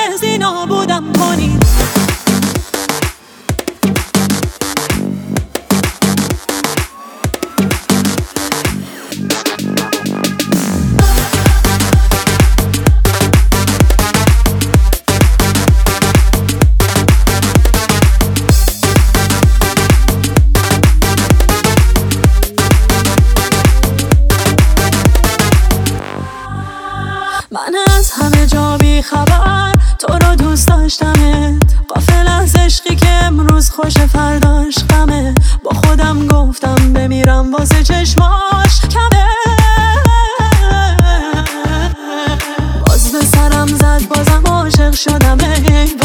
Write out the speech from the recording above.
هرگز نابودم کنی. من از همه جا بی خبر تو رو دوست داشتمت، غافل از عشقی که امروز خوش فرداش غمه. با خودم گفتم بمیرم واسه چشماش کمه. باز به سرم زد بازم عاشق شدم،